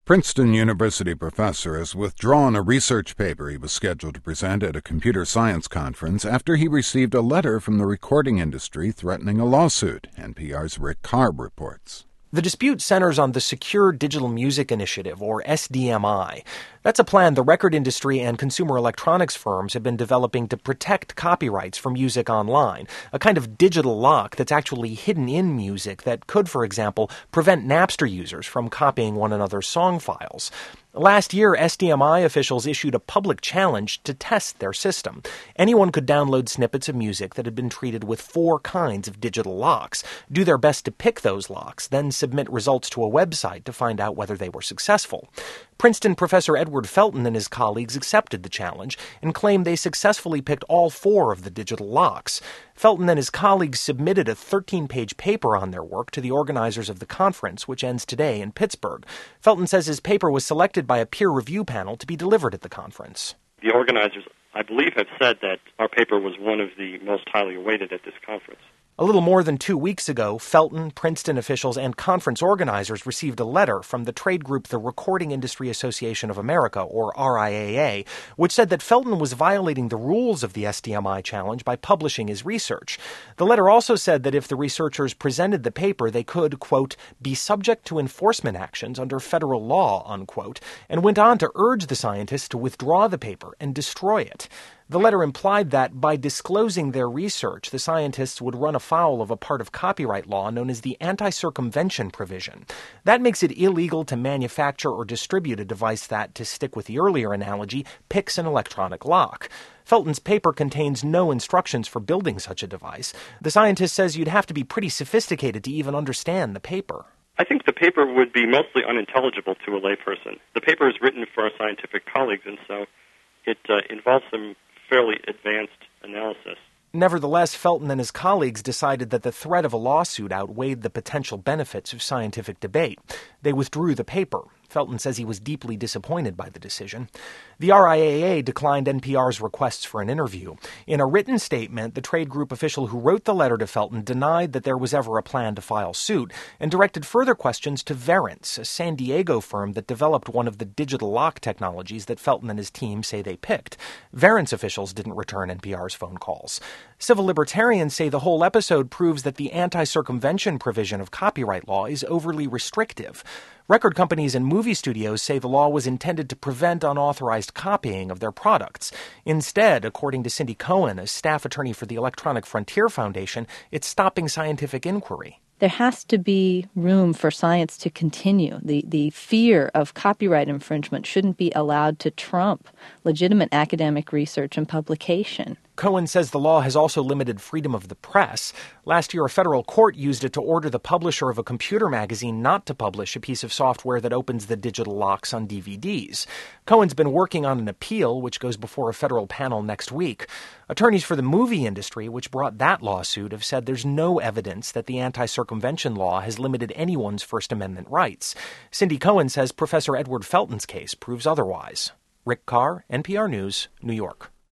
Princeton University professor has withdrawn a research paper he was scheduled to present at a computer science conference after he received a letter from the recording industry threatening a lawsuit, NPR's Rick Carr reports. The dispute centers on the Secure Digital Music Initiative, or SDMI. That's a plan the record industry and consumer electronics firms have been developing to protect copyrights for music online, a kind of digital lock that's actually hidden in music that could, for example, prevent Napster users from copying one another's song files. Last year, SDMI officials issued a public challenge to test their system. Anyone could download snippets of music that had been treated with 4 kinds of digital locks, do their best to pick those locks, then submit results to a website to find out whether they were successful. Princeton professor Edward Felton and his colleagues accepted the challenge and claimed they successfully picked all 4 of the digital locks. Felton and his colleagues submitted a 13-page paper on their work to the organizers of the conference, which ends today in Pittsburgh. Felton says his paper was selected by a peer review panel to be delivered at the conference. The organizers, I believe, have said that our paper was one of the most highly awaited at this conference. A little more than 2 weeks ago, Felton, Princeton officials, and conference organizers received a letter from the trade group the Recording Industry Association of America, or RIAA, which said that Felton was violating the rules of the SDMI challenge by publishing his research. The letter also said that if the researchers presented the paper, they could, quote, be subject to enforcement actions under federal law, unquote, and went on to urge the scientists to withdraw the paper and destroy it. The letter implied that by disclosing their research, the scientists would run afoul of a part of copyright law known as the anti-circumvention provision. That makes it illegal to manufacture or distribute a device that, to stick with the earlier analogy, picks an electronic lock. Felton's paper contains no instructions for building such a device. The scientist says you'd have to be pretty sophisticated to even understand the paper. I think the paper would be mostly unintelligible to a layperson. The paper is written for our scientific colleagues, and so it involves some fairly advanced analysis. Nevertheless, Felton and his colleagues decided that the threat of a lawsuit outweighed the potential benefits of scientific debate. They withdrew the paper. Felton says he was deeply disappointed by the decision. The RIAA declined NPR's requests for an interview. In a written statement, the trade group official who wrote the letter to Felton denied that there was ever a plan to file suit and directed further questions to Verint, a San Diego firm that developed one of the digital lock technologies that Felton and his team say they picked. Verint's officials didn't return NPR's phone calls. Civil libertarians say the whole episode proves that the anti-circumvention provision of copyright law is overly restrictive. Record companies and movie studios say the law was intended to prevent unauthorized copying of their products. Instead, according to Cindy Cohen, a staff attorney for the Electronic Frontier Foundation, it's stopping scientific inquiry. There has to be room for science to continue. The fear of copyright infringement shouldn't be allowed to trump legitimate academic research and publication. Cohen says the law has also limited freedom of the press. Last year, a federal court used it to order the publisher of a computer magazine not to publish a piece of software that opens the digital locks on DVDs. Cohen's been working on an appeal, which goes before a federal panel next week. Attorneys for the movie industry, which brought that lawsuit, have said there's no evidence that the anti-circumvention law has limited anyone's First Amendment rights. Cindy Cohen says Professor Edward Felton's case proves otherwise. Rick Carr, NPR News, New York.